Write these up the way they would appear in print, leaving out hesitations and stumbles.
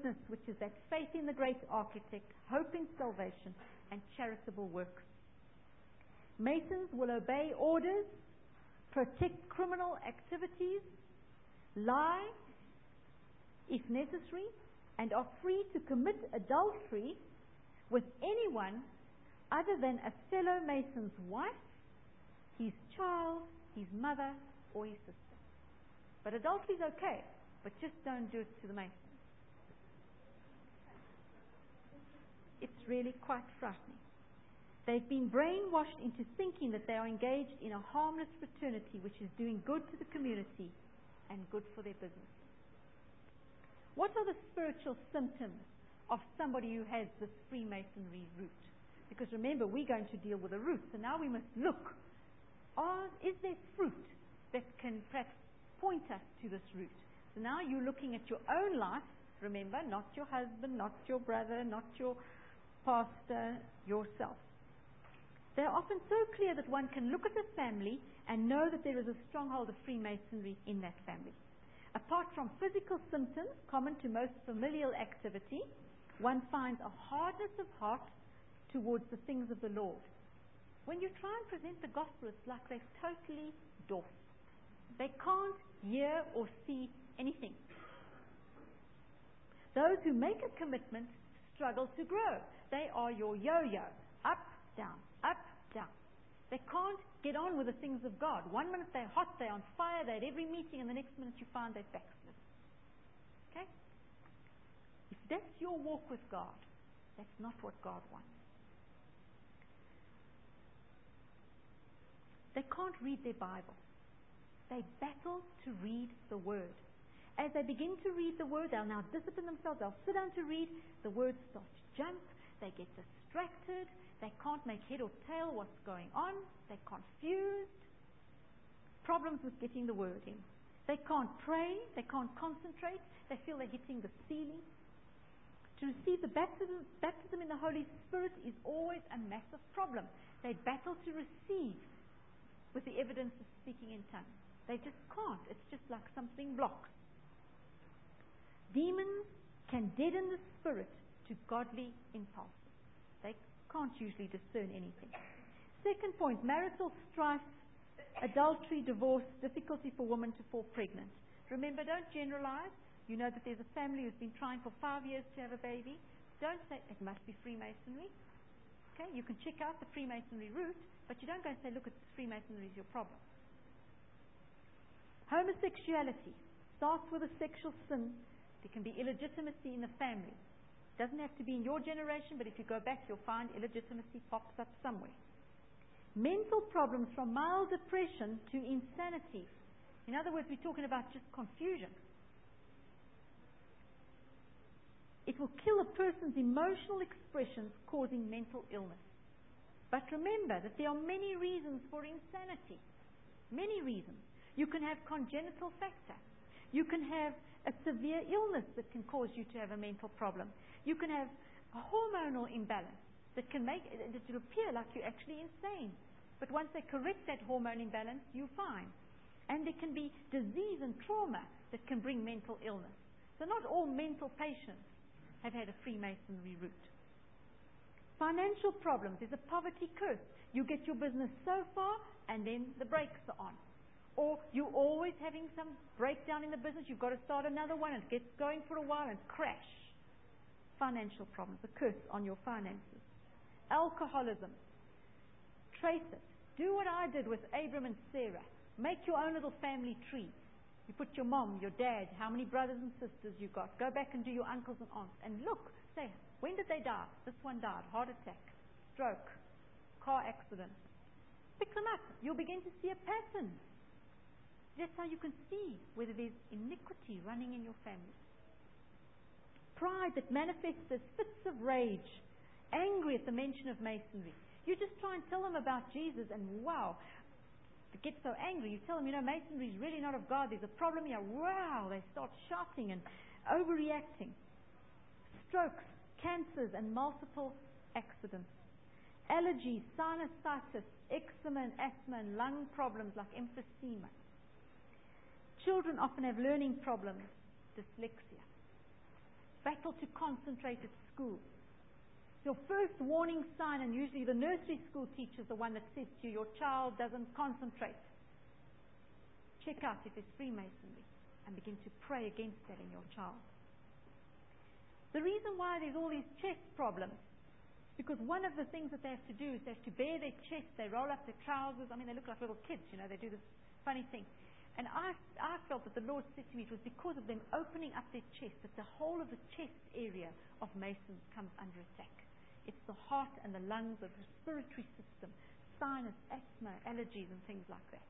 witness, which is that faith in the great architect, hope in salvation, and charitable works. Masons will obey orders, protect criminal activities, lie if necessary, and are free to commit adultery with anyone other than a fellow Mason's wife, his child, his mother, or his sister. But adultery is okay, but just don't do it to the Masons. It's really quite frightening. They've been brainwashed into thinking that they are engaged in a harmless fraternity which is doing good to the community and good for their business. What are the spiritual symptoms of somebody who has this Freemasonry root? Because remember, we're going to deal with the root. So now we must look. Is there fruit that can perhaps point us to this root? So now you're looking at your own life. Remember, not your husband, not your brother, not your pastor, yourself. They're often so clear that one can look at a family and know that there is a stronghold of Freemasonry in that family. Apart from physical symptoms common to most familial activity, one finds a hardness of heart towards the things of the Lord. When you try and present the gospel, it's like they're totally deaf. They can't hear or see anything. Those who make a commitment struggle to grow. They are your yo-yo, up, down, up, down. They can't get on with the things of God. One minute they're hot, they're on fire, they're at every meeting, and the next minute you find they're backslid. Okay? If that's your walk with God, that's not what God wants. They can't read their Bible. They battle to read the Word. As they begin to read the Word, they'll now discipline themselves. They'll sit down to read. The words start to jump. They get distracted. They can't make head or tail what's going on. They're confused. Problems with getting the Word in. They can't pray. They can't concentrate. They feel they're hitting the ceiling. To receive the baptism in the Holy Spirit is always a massive problem. They battle to receive with the evidence of speaking in tongues. They just can't. It's just like something blocks. Demons can deaden the spirit to godly impulses. They can't usually discern anything. Second point, marital strife, adultery, divorce, difficulty for women to fall pregnant. Remember, don't generalize. You know that there's a family who's been trying for 5 years to have a baby. Don't say it must be Freemasonry. Okay, you can check out the Freemasonry route, but you don't go and say, look, Freemasonry is your problem. Homosexuality starts with a sexual sin. There can be illegitimacy in the family. It doesn't have to be in your generation, but if you go back, you'll find illegitimacy pops up somewhere. Mental problems from mild depression to insanity. In other words, we're talking about just confusion. It will kill a person's emotional expressions, causing mental illness. But remember that there are many reasons for insanity. Many reasons. You can have congenital factor. You can have a severe illness that can cause you to have a mental problem. You can have a hormonal imbalance that can make it appear like you're actually insane. But once they correct that hormone imbalance, you're fine. And there can be disease and trauma that can bring mental illness. So not all mental patients have had a Freemasonry route. Financial problems. There's a poverty curse. You get your business so far and then the brakes are on. Or you're always having some breakdown in the business. You've got to start another one and it gets going for a while and crash. Financial problems. A curse on your finances. Alcoholism. Trace it. Do what I did with Abram and Sarah. Make your own little family tree. You put your mom, your dad, how many brothers and sisters you got. Go back and do your uncles and aunts. And look, say, when did they die? This one died. Heart attack, stroke, car accident. Pick them up. You'll begin to see a pattern. That's how you can see whether there's iniquity running in your family. Pride that manifests as fits of rage, angry at the mention of Masonry. You just try and tell them about Jesus and wow, they get so angry. You tell them, Masonry is really not of God. There's a problem here. Wow, they start shouting and overreacting. Strokes, cancers, and multiple accidents. Allergies, sinusitis, eczema and asthma, and lung problems like emphysema. Children often have learning problems, dyslexia. battle to concentrate at school. Your first warning sign, and usually the nursery school teacher is the one that says to you, your child doesn't concentrate. Check out if it's Freemasonry and begin to pray against that in your child. The reason why there's all these chest problems is because one of the things that they have to do is they have to bare their chest, they roll up their trousers. I mean, they look like little kids, they do this funny thing. And I felt that the Lord said to me it was because of them opening up their chest that the whole of the chest area of Masons comes under attack. It's the heart and the lungs, the respiratory system, sinus, asthma, allergies and things like that.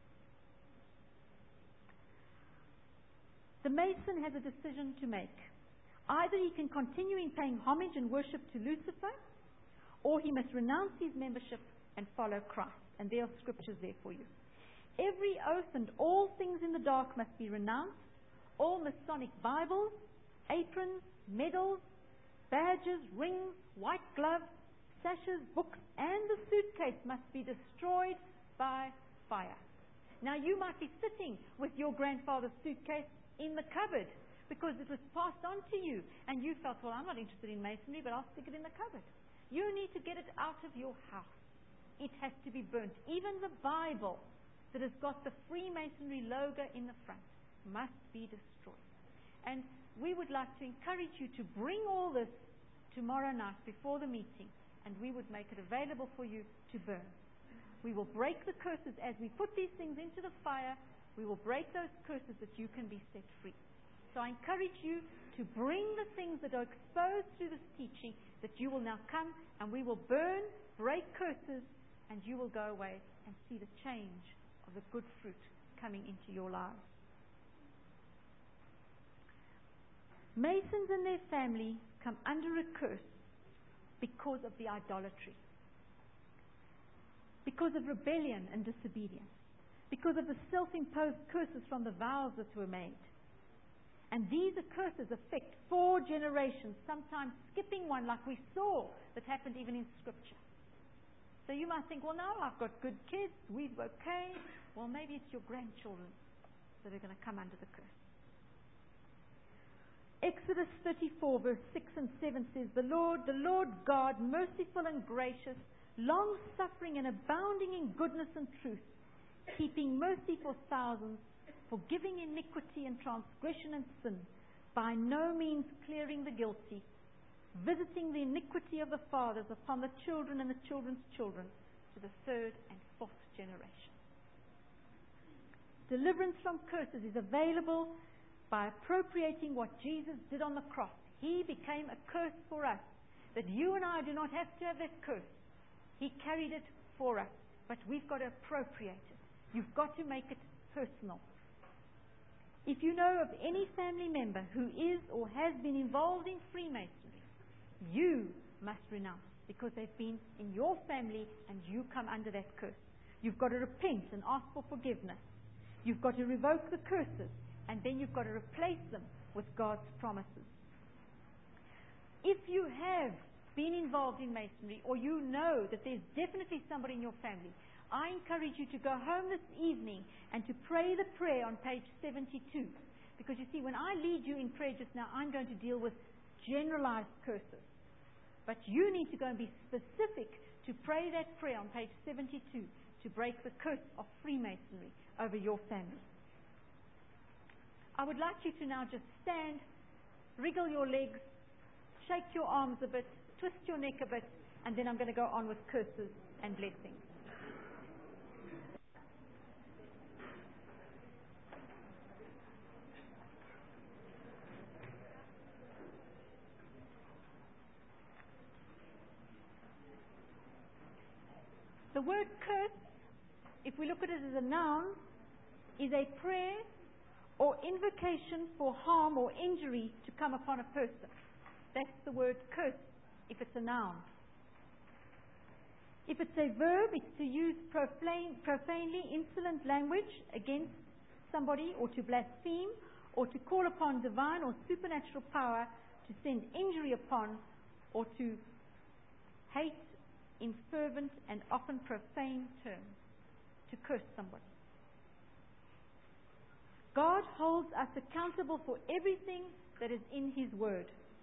The Mason has a decision to make. Either he can continue in paying homage and worship to Lucifer, or he must renounce his membership and follow Christ. And there are scriptures there for you. Every oath and all things in the dark must be renounced. All Masonic Bibles, aprons, medals, badges, rings, white gloves, sashes, books, and the suitcase must be destroyed by fire. Now you might be sitting with your grandfather's suitcase in the cupboard because it was passed on to you and you felt, well, I'm not interested in Masonry, but I'll stick it in the cupboard. You need to get it out of your house. It has to be burnt. Even the Bible that has got the Freemasonry logo in the front must be destroyed. And we would like to encourage you to bring all this tomorrow night before the meeting, and we would make it available for you to burn. We will break the curses as we put these things into the fire. We will break those curses that you can be set free. So I encourage you to bring the things that are exposed through this teaching, that you will now come and we will burn, break curses, and you will go away and see the change of the good fruit coming into your lives. Masons and their family come under a curse because of the idolatry, because of rebellion and disobedience, because of the self-imposed curses from the vows that were made. And these curses affect 4 generations, sometimes skipping one, like we saw that happened even in Scripture. So you might think, well, now I've got good kids, we're okay. Well, maybe it's your grandchildren that are going to come under the curse. Exodus 34 verse 6 and 7 says, the Lord God, merciful and gracious, long-suffering and abounding in goodness and truth, keeping mercy for thousands, forgiving iniquity and transgression and sin, by no means clearing the guilty, visiting the iniquity of the fathers upon the children and the children's children to the 3rd and 4th generation. Deliverance from curses is available by appropriating what Jesus did on the cross. He became a curse for us, that you and I do not have to have that curse. He carried it for us, but we've got to appropriate it. You've got to make it personal. If you know of any family member who is or has been involved in Freemasonry, you must renounce, because they've been in your family and you come under that curse. You've got to repent and ask for forgiveness. You've got to revoke the curses, and then you've got to replace them with God's promises. If you have been involved in Masonry, or you know that there's definitely somebody in your family, I encourage you to go home this evening and to pray the prayer on page 72. Because you see, when I lead you in prayer just now, I'm going to deal with generalized curses. But you need to go and be specific to pray that prayer on page 72 to break the curse of Freemasonry over your family. I would like you to now just stand, wriggle your legs, shake your arms a bit, twist your neck a bit, and then I'm going to go on with curses and blessings. The word curse, if we look at it as a noun, is a prayer or invocation for harm or injury to come upon a person. That's the word curse if it's a noun. If it's a verb, it's to use profanely insolent language against somebody, or to blaspheme, or to call upon divine or supernatural power to send injury upon, or to hate in fervent and often profane terms, to curse somebody. God holds us accountable for everything that is in His Word.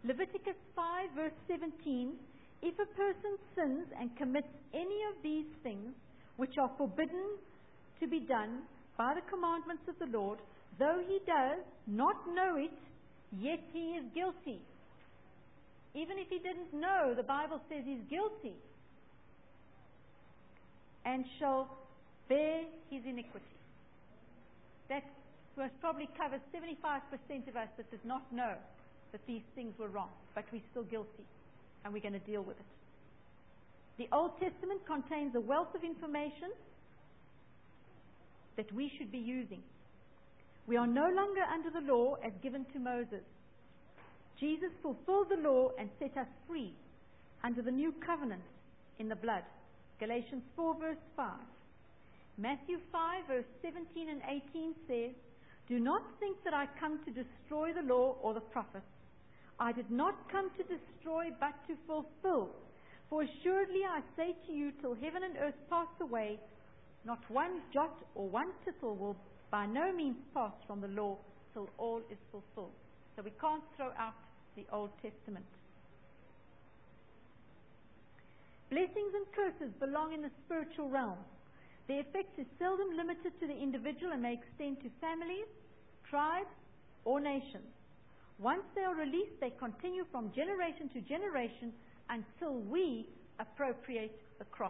Leviticus 5 verse 17, if a person sins and commits any of these things which are forbidden to be done by the commandments of the Lord, though he does not know it, yet he is guilty. Even if he didn't know, the Bible says he's guilty, and shall bear his iniquity. That most probably covers 75% of us that did not know that these things were wrong, but we're still guilty, and we're going to deal with it. The Old Testament contains a wealth of information that we should be using. We are no longer under the law as given to Moses. Jesus fulfilled the law and set us free under the new covenant in the blood. Galatians 4 verse 5. Matthew 5 verse 17 and 18 says, do not think that I come to destroy the law or the prophets. I did not come to destroy but to fulfill. For assuredly I say to you, till heaven and earth pass away, not one jot or one tittle will by no means pass from the law till all is fulfilled. So we can't throw out the Old Testament. Blessings and curses belong in the spiritual realm. Their effect is seldom limited to the individual and may extend to families, tribes, or nations. Once they are released, they continue from generation to generation until we appropriate the cross.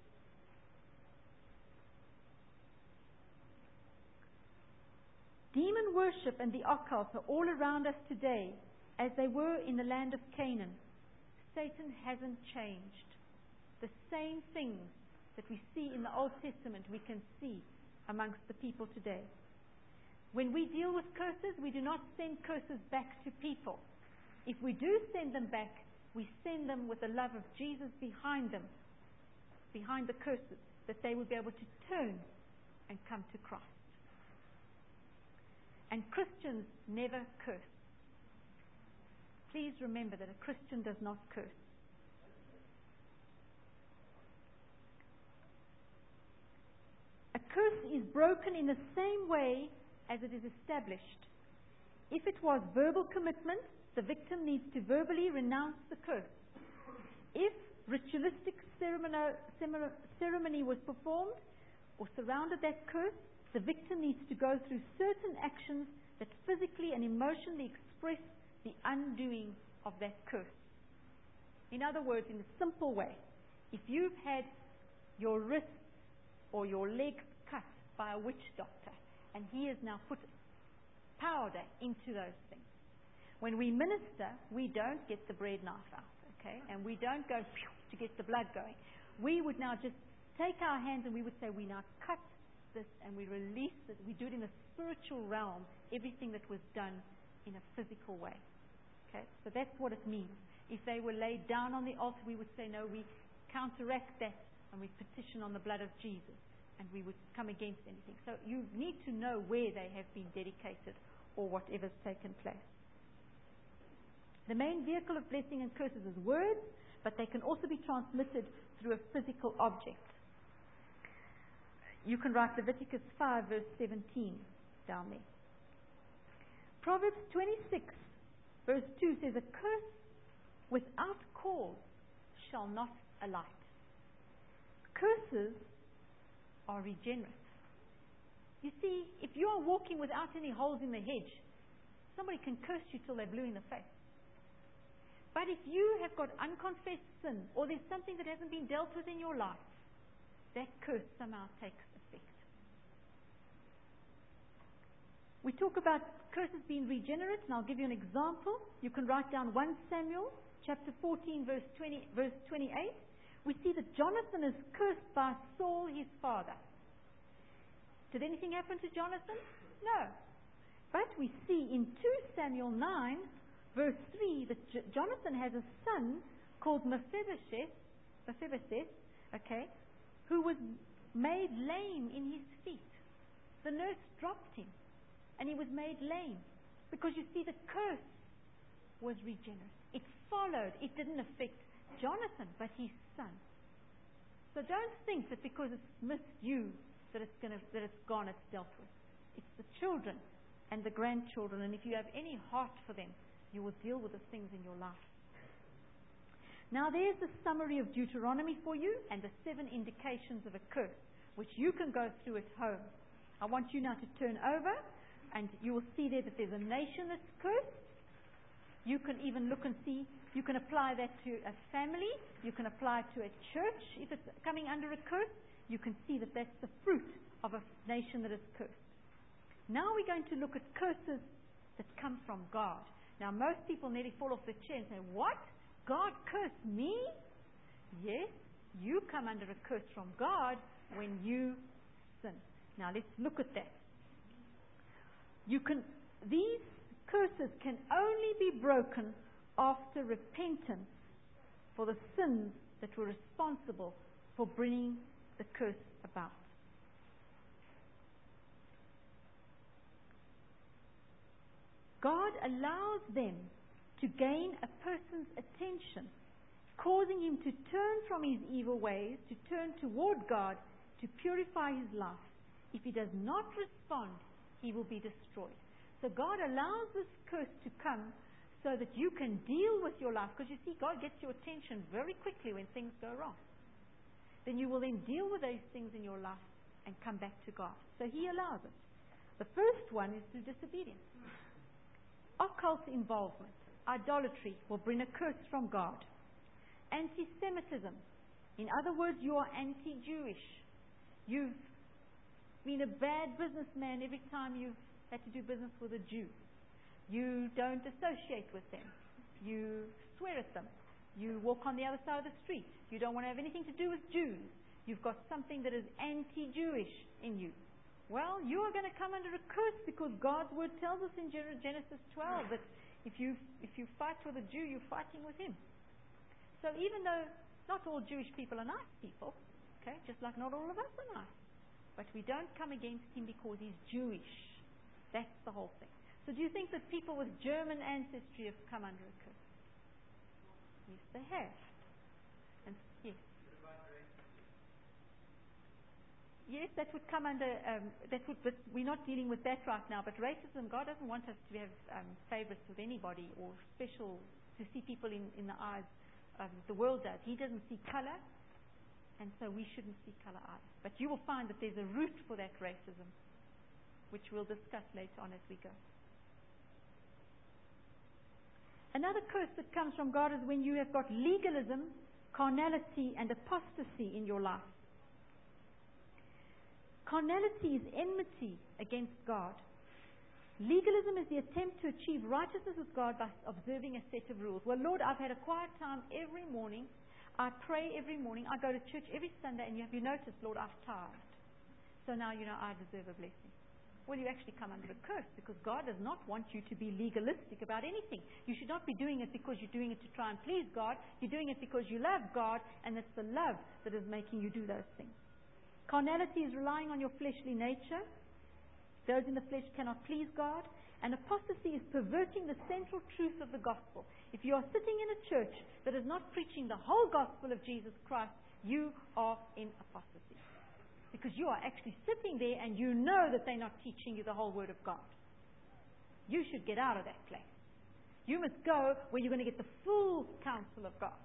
Demon worship and the occult are all around us today, as they were in the land of Canaan. Satan hasn't changed. The same things that we see in the Old Testament, we can see amongst the people today. When we deal with curses, we do not send curses back to people. If we do send them back, we send them with the love of Jesus behind them, behind the curses, that they will be able to turn and come to Christ. And Christians never curse. Please remember that a Christian does not curse. A curse is broken in the same way as it is established. If it was verbal commitment, the victim needs to verbally renounce the curse. If ritualistic ceremony was performed or surrounded that curse, the victim needs to go through certain actions that physically and emotionally express the undoing of that curse. In other words, in a simple way, if you've had your wrists or your legs cut by a witch doctor, and he has now put powder into those things. When we minister, we don't get the bread knife out, okay? And we don't go to get the blood going. We would now just take our hands and we would say, we now cut this and we release it. We do it in the spiritual realm, everything that was done in a physical way. Okay? So that's what it means. If they were laid down on the altar, we would say, no, we counteract that and we petition on the blood of Jesus. And we would come against anything. So you need to know where they have been dedicated or whatever's taken place. The main vehicle of blessing and curses is words, but they can also be transmitted through a physical object. You can write Leviticus 5 verse 17 down there. Proverbs 26 verse 2 says, a curse without cause shall not alight. Curses are regenerate. You see, if you are walking without any holes in the hedge, somebody can curse you till they're blue in the face. But if you have got unconfessed sin, or there's something that hasn't been dealt with in your life, that curse somehow takes effect. We talk about curses being regenerate, and I'll give you an example. You can write down 1 Samuel chapter 14 verse 28. We see that Jonathan is cursed by Saul, his father. Did anything happen to Jonathan? No. But we see in 2 Samuel 9, verse 3, that Jonathan has a son called Mephibosheth, okay, who was made lame in his feet. The nurse dropped him, and he was made lame. Because you see, the curse was regenerate. It followed. It didn't affect Jonathan, but his son. So don't think that because it's missed you that it's gone, it's dealt with. It's the children and the grandchildren, and if you have any heart for them, You will deal with the things in your life. Now there's the summary of Deuteronomy for you and the 7 indications of a curse, which you can go through at home. I want you now to turn over, and you will see there that there's a nation that's cursed. You can even look and see, you can apply that to a family, you can apply it to a church if it's coming under a curse. You can see that that's the fruit of a nation that is cursed. Now we're going to look at curses that come from God. Now most people nearly fall off their chair and say, what? God cursed me? Yes, you come under a curse from God when you sin. Now let's look at that. These curses can only be broken after repentance for the sins that were responsible for bringing the curse about. God allows them to gain a person's attention, causing him to turn from his evil ways, to turn toward God, to purify his life. If he does not respond, he will be destroyed. So God allows this curse to come so that you can deal with your life. Because you see, God gets your attention very quickly when things go wrong. Then you will then deal with those things in your life and come back to God. So he allows it. The first one is through disobedience. Occult involvement, idolatry will bring a curse from God. Anti-Semitism. In other words, you are anti-Jewish. You've been a bad businessman every time you've had to do business with a Jew. You don't associate with them. You swear at them. You walk on the other side of the street. You don't want to have anything to do with Jews. You've got something that is anti-Jewish in you. Well, you are going to come under a curse because God's word tells us in Genesis 12 that if you fight with a Jew, you're fighting with him. So even though not all Jewish people are nice people, okay, just like not all of us are nice, but we don't come against him because he's Jewish. That's the whole thing. So do you think that people with German ancestry have come under a curse? Yes, they have. And yes. Yes, that would come under, but we're not dealing with that right now. But racism, God doesn't want us to have favorites with anybody or special, to see people in the eyes the world does. He doesn't see color, and so we shouldn't see color either. But you will find that there's a root for that racism, which we'll discuss later on as we go. Another curse that comes from God is when you have got legalism, carnality, and apostasy in your life. Carnality is enmity against God. Legalism is the attempt to achieve righteousness with God by observing a set of rules. Well, Lord, I've had a quiet time every morning. I pray every morning. I go to church every Sunday, and have you noticed, Lord, I've tithed. So now you know I deserve a blessing. Well, you actually come under a curse because God does not want you to be legalistic about anything. You should not be doing it because you're doing it to try and please God. You're doing it because you love God, and it's the love that is making you do those things. Carnality is relying on your fleshly nature. Those in the flesh cannot please God. And apostasy is perverting the central truth of the gospel. If you are sitting in a church that is not preaching the whole gospel of Jesus Christ, you are in apostasy. Because you are actually sitting there and you know that they're not teaching you the whole word of God. You should get out of that place. You must go where you're going to get the full counsel of God.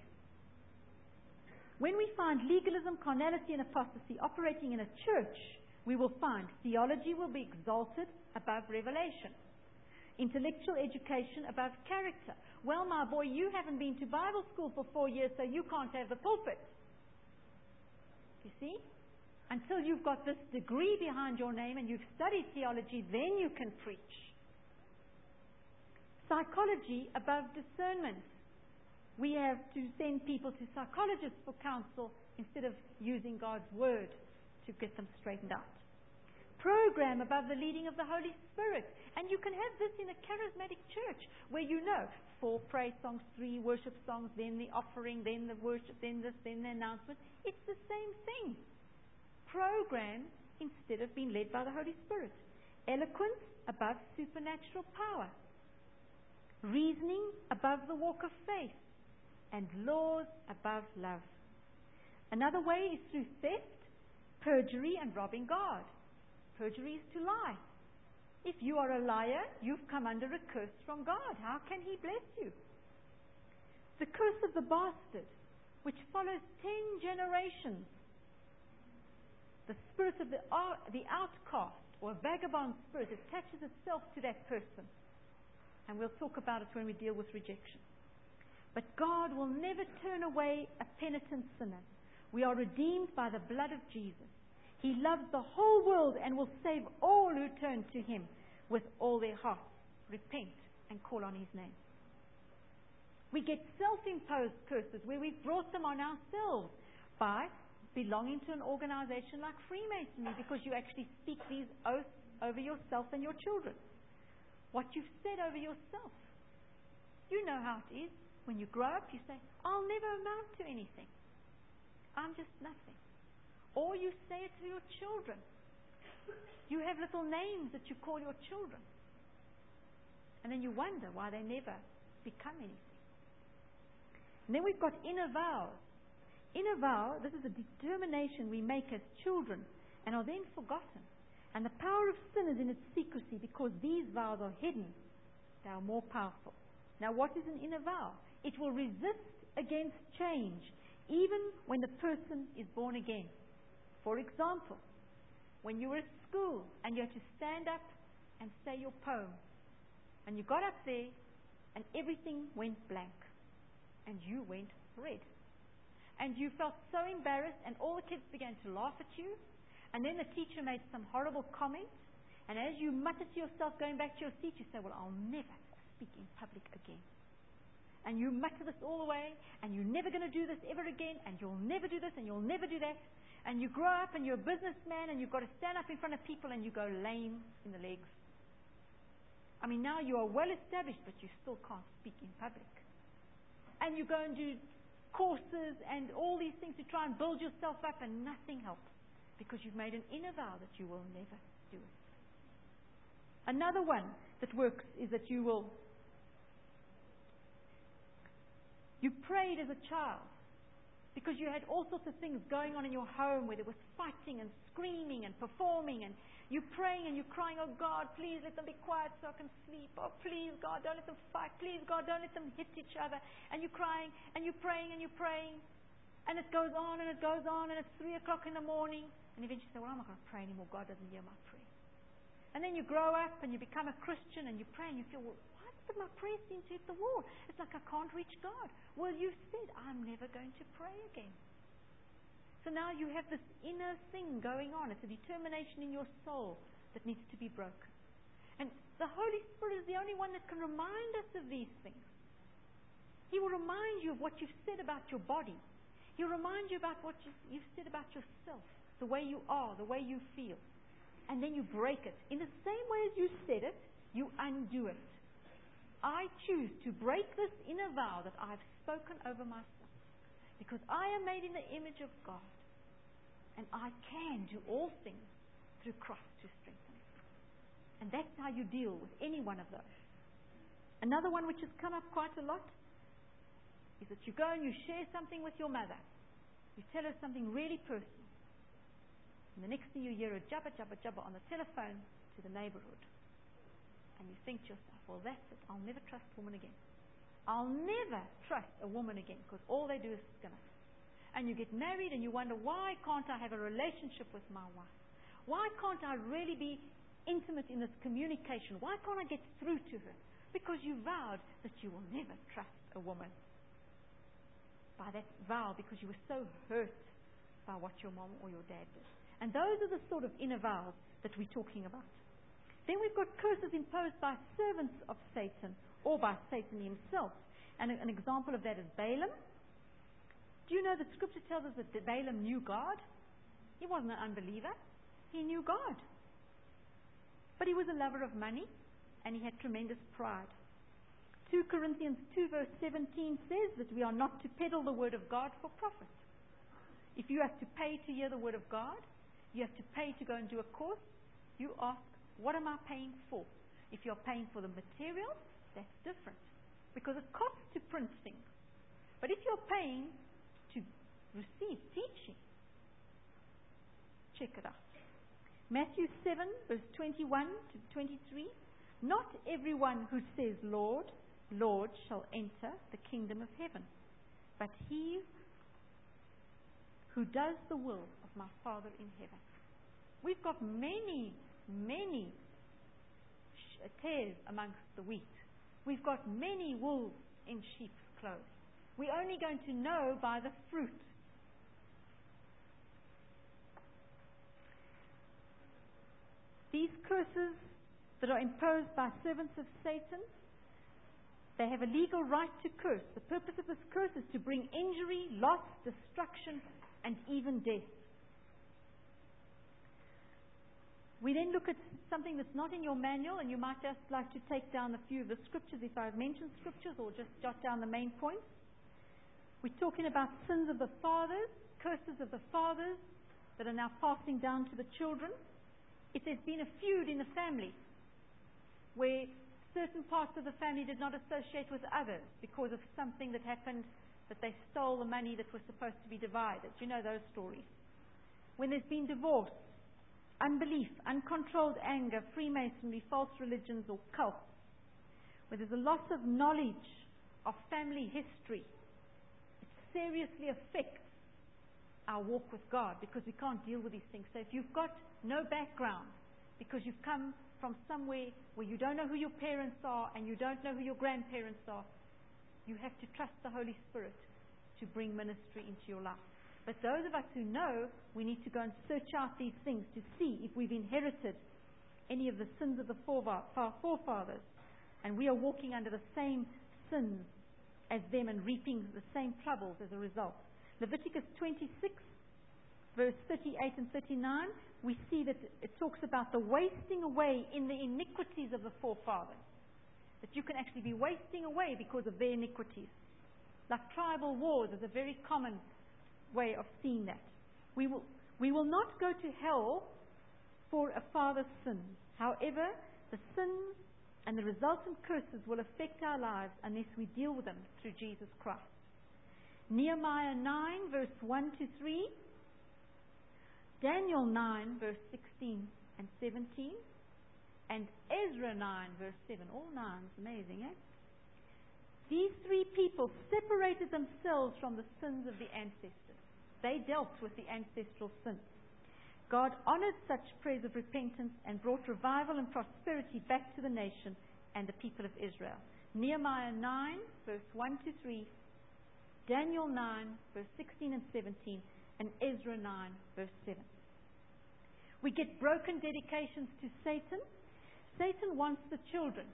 When we find legalism, carnality, and apostasy operating in a church, we will find theology will be exalted above revelation. Intellectual education above character. Well, my boy, you haven't been to Bible school for 4 years, so you can't have the pulpit. You see? Until you've got this degree behind your name and you've studied theology, then you can preach. Psychology above discernment. We have to send people to psychologists for counsel instead of using God's word to get them straightened out. Program above the leading of the Holy Spirit. And you can have this in a charismatic church where you know 4 praise songs, 3 worship songs, then the offering, then the worship, then this, then the announcement. It's the same thing. Program instead of being led by the Holy Spirit. Eloquence above supernatural power. Reasoning above the walk of faith. And laws above love. Another way is through theft, perjury, and robbing God. Perjury is to lie. If you are a liar, you've come under a curse from God. How can He bless you? The curse of the bastard, which follows 10 generations. The spirit of the outcast or a vagabond spirit attaches itself to that person. And we'll talk about it when we deal with rejection. But God will never turn away a penitent sinner. We are redeemed by the blood of Jesus. He loves the whole world and will save all who turn to Him with all their hearts, repent, and call on His name. We get self-imposed curses where we've brought them on ourselves by belonging to an organization like Freemasonry, because you actually speak these oaths over yourself and your children. What you've said over yourself. You know how it is. When you grow up, you say, I'll never amount to anything. I'm just nothing. Or you say it to your children. You have little names that you call your children. And then you wonder why they never become anything. And then we've got inner vows. Inner vow, this is a determination we make as children and are then forgotten. And the power of sin is in its secrecy, because these vows are hidden. They are more powerful. Now, what is an inner vow? It will resist against change, even when the person is born again. For example, when you were at school and you had to stand up and say your poem, and you got up there and everything went blank, and you went red. And you felt so embarrassed, and all the kids began to laugh at you, and then the teacher made some horrible comment, and as you muttered to yourself going back to your seat, you say, well, I'll never speak in public again. And you mutter this all the way, and you're never going to do this ever again, and you'll never do this, and you'll never do that. And you grow up, and you're a businessman, and you've got to stand up in front of people, and you go lame in the legs. I mean, now you are well established, but you still can't speak in public. And you go and do courses and all these things to try and build yourself up, and nothing helps, because you've made an inner vow that you will never do it. Another one that works is that you prayed as a child because you had all sorts of things going on in your home where there was fighting and screaming and performing, and you're praying and you're crying, oh God, please let them be quiet so I can sleep. Oh please God, don't let them fight. Please God, don't let them hit each other. And you're crying and you're praying and you're praying, and it goes on and it goes on, and it's 3 o'clock in the morning, and eventually you say, well, I'm not going to pray anymore. God doesn't hear my prayer. And then you grow up and you become a Christian and you pray and you feel, well, why did my prayer seem to hit the wall? It's like I can't reach God. Well, you said, I'm never going to pray again. So now you have this inner thing going on. It's a determination in your soul that needs to be broken. And the Holy Spirit is the only one that can remind us of these things. He will remind you of what you've said about your body. He'll remind you about what you've said about yourself, the way you are, the way you feel. And then you break it. In the same way as you said it, you undo it. I choose to break this inner vow that I've spoken over myself, because I am made in the image of God, and I can do all things through Christ who strengthens me. And that's how you deal with any one of those. Another one which has come up quite a lot is that you go and you share something with your mother. You tell her something really personal. And the next thing you hear a jabba, jabba, jabba on the telephone to the neighborhood. And you think to yourself, well, that's it. I'll never trust a woman again. I'll never trust a woman again, because all they do is skin us. And you get married and you wonder, why can't I have a relationship with my wife? Why can't I really be intimate in this communication? Why can't I get through to her? Because you vowed that you will never trust a woman. By that vow, because you were so hurt by what your mom or your dad did. And those are the sort of inner vows that we're talking about. Then we've got curses imposed by servants of Satan or by Satan himself. And an example of that is Balaam. Do you know that Scripture tells us that Balaam knew God? He wasn't an unbeliever. He knew God. But he was a lover of money, and he had tremendous pride. 2 Corinthians 2 verse 17 says that we are not to peddle the word of God for profit. If you have to pay to hear the word of God, you have to pay to go and do a course, you ask, what am I paying for? If you're paying for the material, that's different, because it costs to print things. But if you're paying to receive teaching, check it out. Matthew 7, verse 21 to 23. Not everyone who says, Lord, Lord, shall enter the kingdom of heaven, but he who does the will of my Father in heaven. We've got many tares amongst the wheat. We've got many wolves in sheep's clothes. We're only going to know by the fruit. These curses that are imposed by servants of Satan, they have a legal right to curse. The purpose of this curse is to bring injury, loss, destruction, and even death. We then look at something that's not in your manual, and you might just like to take down a few of the scriptures if I've mentioned scriptures, or just jot down the main points. We're talking about sins of the fathers, curses of the fathers that are now passing down to the children. If there's been a feud in the family where certain parts of the family did not associate with others because of something that happened, that they stole the money that was supposed to be divided. You know those stories. When there's been divorce, unbelief, uncontrolled anger, Freemasonry, false religions or cults, where there's a loss of knowledge of family history, it seriously affects our walk with God because we can't deal with these things. So if you've got no background because you've come from somewhere where you don't know who your parents are and you don't know who your grandparents are, you have to trust the Holy Spirit to bring ministry into your life. But those of us who know, we need to go and search out these things to see if we've inherited any of the sins of the forefathers, and we are walking under the same sins as them and reaping the same troubles as a result. Leviticus 26, verse 38 and 39, we see that it talks about the wasting away in the iniquities of the forefathers. That you can actually be wasting away because of their iniquities. Like tribal wars is a very common way of seeing that. We will not go to hell for a father's sins. However, the sins and the resultant curses will affect our lives unless we deal with them through Jesus Christ. Nehemiah 9, verse 1 to 3. Daniel 9, verse 16 and 17. And Ezra 9, verse 7. All nines, amazing, eh? These three people separated themselves from the sins of the ancestors. They dealt with the ancestral sins. God honored such prayers of repentance and brought revival and prosperity back to the nation and the people of Israel. Nehemiah 9, verse 1 to 3. Daniel 9, verse 16 and 17, and Ezra 9, verse 7. We get broken dedications to Satan. Satan wants the children.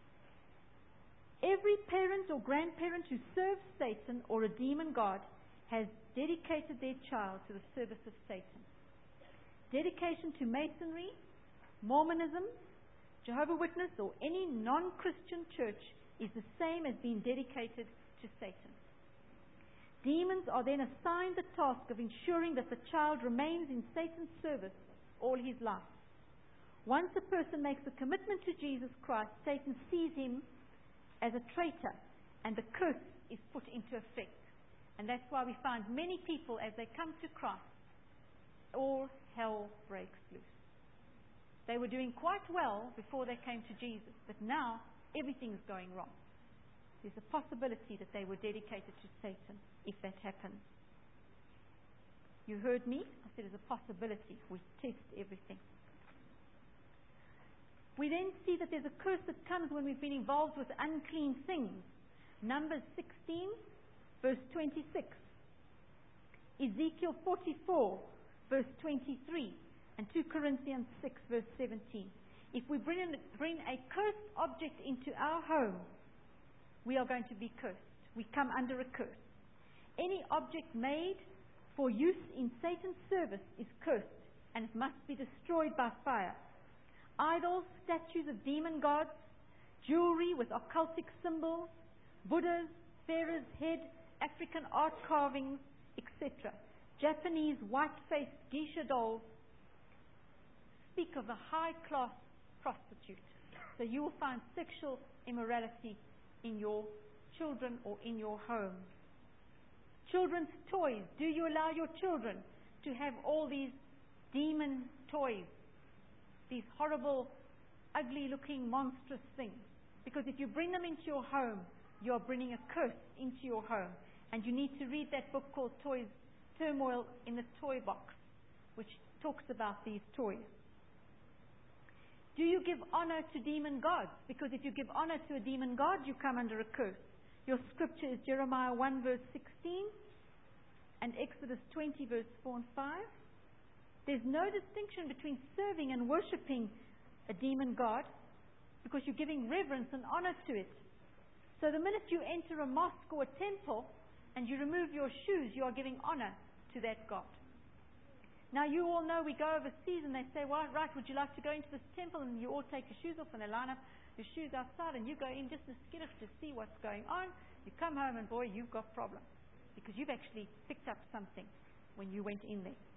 Every parent or grandparent who serves Satan or a demon god has dedicated their child to the service of Satan. Dedication to Masonry, Mormonism, Jehovah's Witness, or any non-Christian church is the same as being dedicated to Satan. Demons are then assigned the task of ensuring that the child remains in Satan's service all his life. Once a person makes a commitment to Jesus Christ, Satan sees him as a traitor, and the curse is put into effect. And that's why we find many people, as they come to Christ, all hell breaks loose. They were doing quite well before they came to Jesus, but now everything's going wrong. There's a possibility that they were dedicated to Satan if that happens. You heard me? I said there's a possibility. We test everything. We then see that there's a curse that comes when we've been involved with unclean things. Numbers 16, verse 26. Ezekiel 44, verse 23. And 2 Corinthians 6, verse 17. If we bring a cursed object into our home, we are going to be cursed. We come under a curse. Any object made for use in Satan's service is cursed, and it must be destroyed by fire. Idols, statues of demon gods, jewelry with occultic symbols, Buddhas, Pharaoh's head, African art carvings, etc. Japanese white-faced geisha dolls speak of a high-class prostitute. So you will find sexual immorality in your children or in your home. Children's toys. Do you allow your children to have all these demon toys these horrible, ugly-looking, monstrous things. Because if you bring them into your home, you are bringing a curse into your home. And you need to read that book called Turmoil in the Toy Box, which talks about these toys. Do you give honor to demon gods? Because if you give honor to a demon god, you come under a curse. Your scripture is Jeremiah 1 verse 16 and Exodus 20 verse 4 and 5. There's no distinction between serving and worshipping a demon god because you're giving reverence and honor to it. So the minute you enter a mosque or a temple and you remove your shoes, you are giving honor to that god. Now you all know we go overseas and they say, well, right, would you like to go into this temple? And you all take your shoes off and they line up your shoes outside and you go in just a skittish to see what's going on. You come home and boy, you've got problems because you've actually picked up something when you went in there.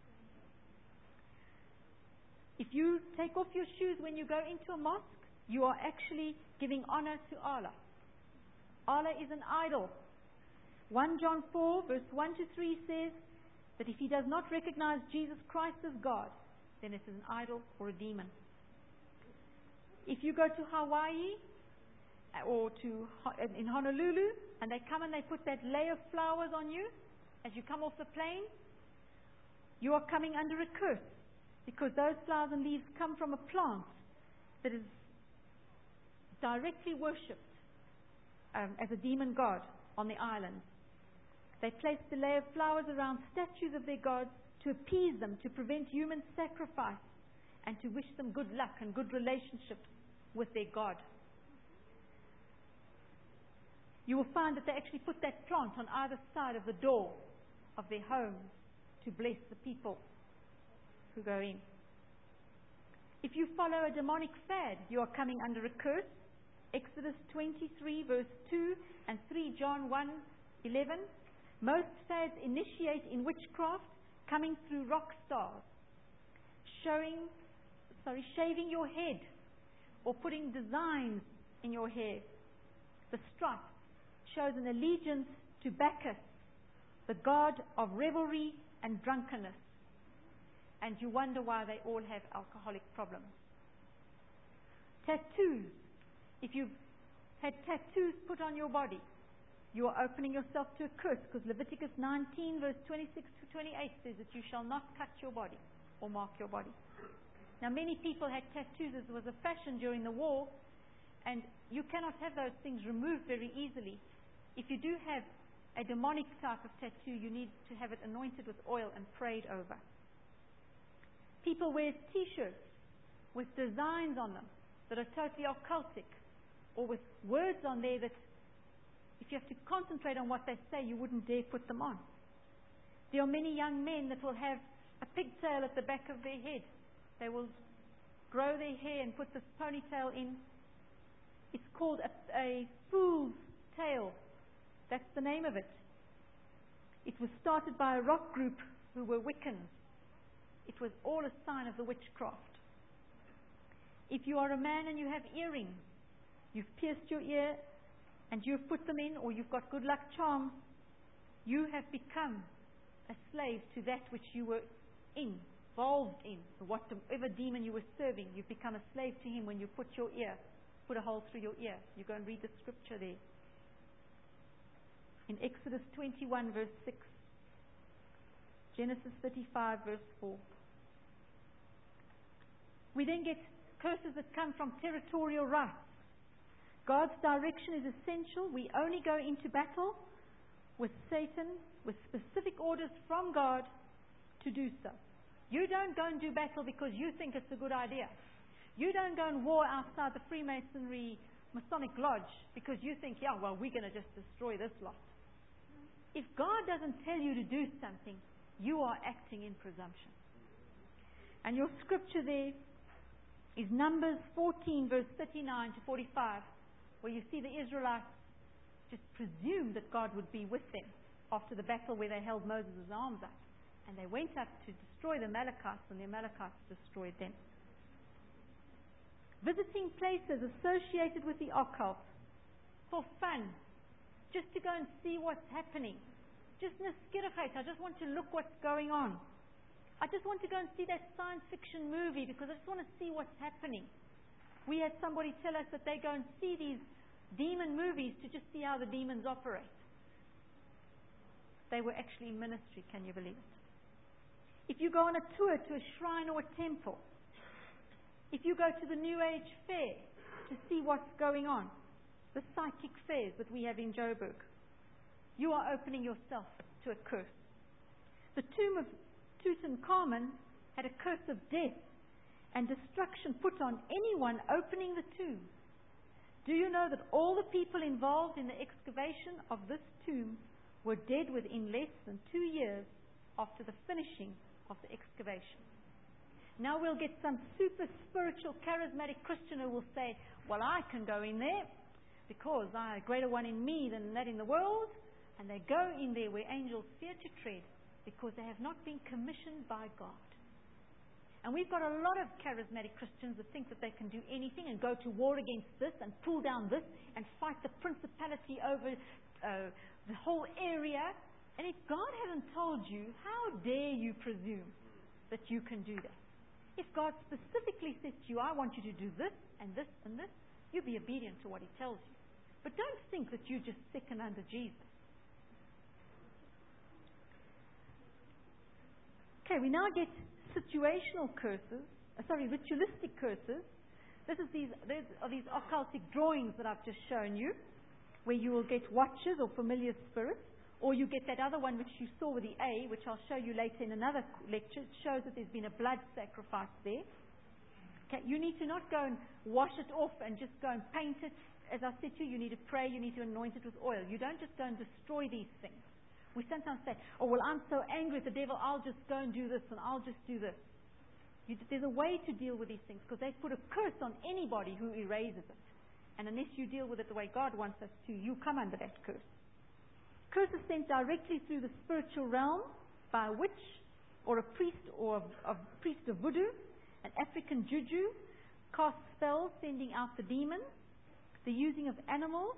If you take off your shoes when you go into a mosque, you are actually giving honor to Allah. Allah is an idol. 1 John 4 verse 1 to 3 says that if he does not recognize Jesus Christ as God, then it is an idol or a demon. If you go to Hawaii or in Honolulu and they come and they put that layer of flowers on you as you come off the plane, you are coming under a curse because those flowers and leaves come from a plant that is directly worshipped as a demon god on the island. They placed the layer of flowers around statues of their gods to appease them, to prevent human sacrifice, and to wish them good luck and good relationships with their god. You will find that they actually put that plant on either side of the door of their homes to bless the people who go in. If you follow a demonic fad, you are coming under a curse. Exodus 23 verse 2 and 3 John 1:11. Most fads initiate in witchcraft, coming through rock stars, shaving your head, or putting designs in your hair. The stripe shows an allegiance to Bacchus, the god of revelry and drunkenness. And you wonder why they all have alcoholic problems. Tattoos. If you've had tattoos put on your body, you are opening yourself to a curse because Leviticus 19 verse 26 to 28 says that you shall not cut your body or mark your body. Now many people had tattoos as was a fashion during the war, and you cannot have those things removed very easily. If you do have a demonic type of tattoo, you need to have it anointed with oil and prayed over. People wear t-shirts with designs on them that are totally occultic, or with words on there that if you have to concentrate on what they say, you wouldn't dare put them on. There are many young men that will have a pigtail at the back of their head. They will grow their hair and put this ponytail in. It's called a fool's tail. That's the name of it. It was started by a rock group who were Wiccans. It was all a sign of the witchcraft. If you are a man and you have earrings, you've pierced your ear and you've put them in, or you've got good luck charms, you have become a slave to that which you were involved in. Whatever demon you were serving, you've become a slave to him when you put a hole through your ear. You go and read the scripture there. In Exodus 21 verse 6, Genesis 35 verse 4. We then get curses that come from territorial rights. God's direction is essential. We only go into battle with Satan with specific orders from God to do so. You don't go and do battle because you think it's a good idea. You don't go and war outside the Freemasonry Masonic Lodge because you think, we're going to just destroy this lot. If God doesn't tell you to do something, you are acting in presumption. And your scripture there is Numbers 14 verse 39 to 45, where you see the Israelites just presumed that God would be with them after the battle where they held Moses' arms up. And they went up to destroy the Amalekites, and the Amalekites destroyed them. Visiting places associated with the occult for fun, just to go and see what's happening. Just neskirigheid, I just want to look what's going on. I just want to go and see that science fiction movie because I just want to see what's happening. We had somebody tell us that they go and see these demon movies to just see how the demons operate. They were actually in ministry, can you believe it? If you go on a tour to a shrine or a temple, if you go to the New Age fair to see what's going on, the psychic fairs that we have in Joburg, you are opening yourself to a curse. The tomb of Tutankhamun had a curse of death and destruction put on anyone opening the tomb. Do you know that all the people involved in the excavation of this tomb were dead within less than 2 years after the finishing of the excavation? Now we'll get some super spiritual, charismatic Christian who will say, well, I can go in there because I have a greater one in me than that in the world. And they go in there where angels fear to tread because they have not been commissioned by God. And we've got a lot of charismatic Christians that think that they can do anything and go to war against this and pull down this and fight the principality over the whole area. And if God hasn't told you, how dare you presume that you can do that? If God specifically says to you, I want you to do this and this and this, you be obedient to what He tells you. But don't think that you're just second under Jesus. Okay, we now get situational curses, ritualistic curses. These are these occultic drawings that I've just shown you, where you will get watchers or familiar spirits, or you get that other one which you saw with the A, which I'll show you later in another lecture. It shows that there's been a blood sacrifice there. Okay, you need to not go and wash it off and just go and paint it. As I said to you, you need to pray, you need to anoint it with oil. You don't just go and destroy these things. We sometimes say, oh, well, I'm so angry at the devil, I'll just go and do this and I'll just do this. There's a way to deal with these things because they put a curse on anybody who erases it. And unless you deal with it the way God wants us to, you come under that curse. Curse is sent directly through the spiritual realm by a witch or a priest or a priest of voodoo, an African juju, cast spells sending out the demons, the using of animals.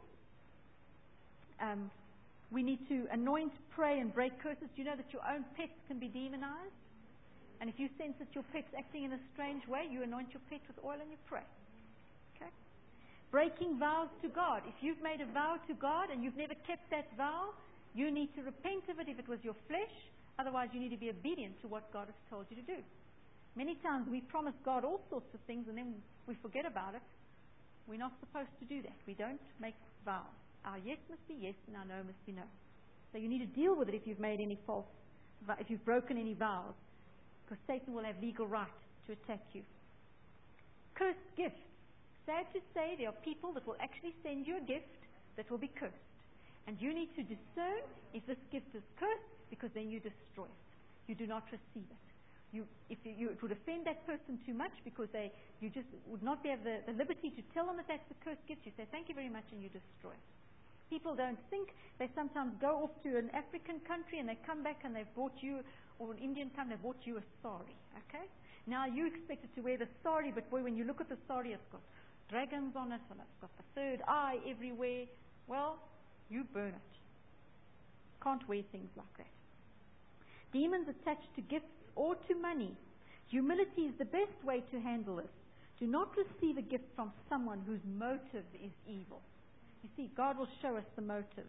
We need to anoint, pray, and break curses. Do you know that your own pets can be demonized? And if you sense that your pet's acting in a strange way, you anoint your pet with oil and you pray. Okay? Breaking vows to God. If you've made a vow to God and you've never kept that vow, you need to repent of it if it was your flesh. Otherwise, you need to be obedient to what God has told you to do. Many times we promise God all sorts of things and then we forget about it. We're not supposed to do that. We don't make vows. Our yes must be yes and our no must be no. So you need to deal with it if you've made any if you've broken any vows, because Satan will have legal right to attack you. Cursed gifts. Sad to say, there are people that will actually send you a gift that will be cursed. And you need to discern if this gift is cursed, because then you destroy it. You do not receive it. It would offend that person too much because you just would not have the liberty to tell them that that's a cursed gift. You say, thank you very much, and you destroy it. People don't think. They sometimes go off to an African country and they come back and they've bought you, or an Indian country, they've bought you a sari. Okay? Now you expected to wear the sari, but boy, when you look at the sari, it's got dragons on it and it's got the third eye everywhere. Well, you burn it. Can't wear things like that. Demons attached to gifts or to money. Humility is the best way to handle this. Do not receive a gift from someone whose motive is evil. You see, God will show us the motives.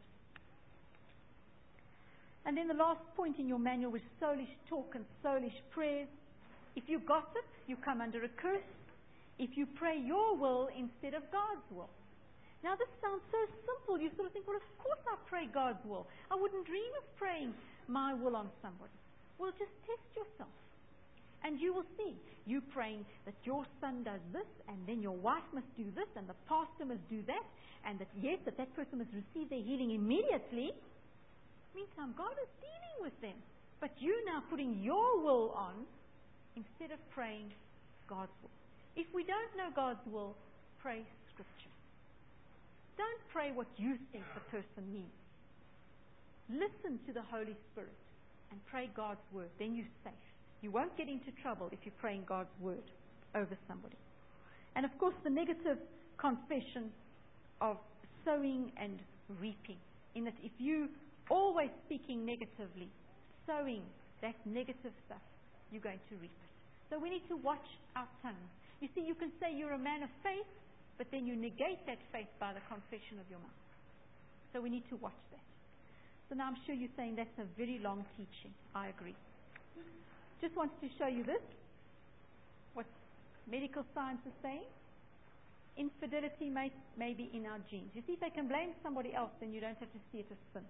And then the last point in your manual was soulish talk and soulish prayers. If you gossip, you come under a curse. If you pray your will instead of God's will. Now this sounds so simple. You sort of think, well, of course I pray God's will. I wouldn't dream of praying my will on somebody. Well, just test yourself. And you will see, you praying that your son does this, and then your wife must do this, and the pastor must do that, and that yes, that person must receive their healing immediately. Meantime, God is dealing with them. But you now putting your will on instead of praying God's will. If we don't know God's will, pray Scripture. Don't pray what you think the person needs. Listen to the Holy Spirit and pray God's word. Then you're safe. You won't get into trouble if you're praying God's word over somebody. And of course, the negative confession of sowing and reaping. In that if you always speaking negatively, sowing that negative stuff, you're going to reap it. So we need to watch our tongues. You see, you can say you're a man of faith, but then you negate that faith by the confession of your mouth. So we need to watch that. So now I'm sure you're saying that's a very long teaching. I agree. Just wanted to show you this. What medical science is saying. Infidelity may be in our genes. You see, if they can blame somebody else, then you don't have to see it as sin.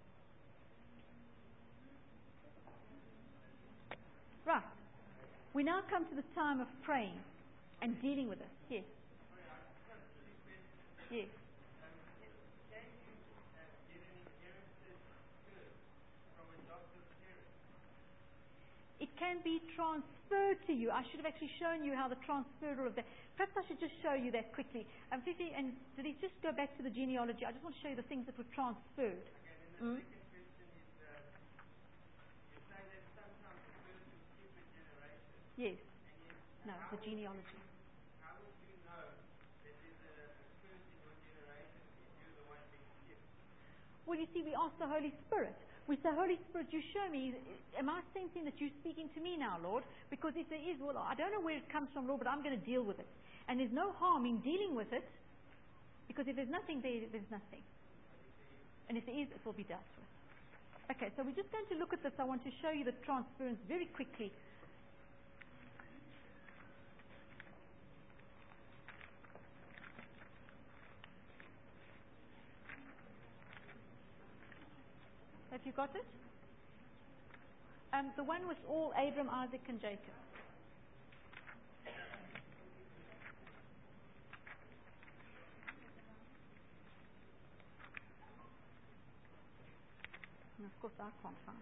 Right. We now come to the time of praying and dealing with it. Yes. Yes. It can be transferred to you. I should have actually shown you how the transfer of that. Perhaps I should just show you that quickly. Fifi and Denise, just go back to the genealogy. I just want to show you the things that were transferred. Mm? Yes. No, the genealogy. How would you know that there's a curse in your generation if you're the one being skipped? Well, you see, we ask the Holy Spirit. We say, Holy Spirit, you show me. Am I sensing that you're speaking to me now, Lord? Because if there is, well, I don't know where it comes from, Lord, but I'm going to deal with it. And there's no harm in dealing with it, because if there's nothing there, there's nothing. And if there is, it will be dealt with. Okay, so we're just going to look at this. I want to show you the transference very quickly. Have you got it? The one with all Abram, Isaac, and Jacob. And of course, I can't find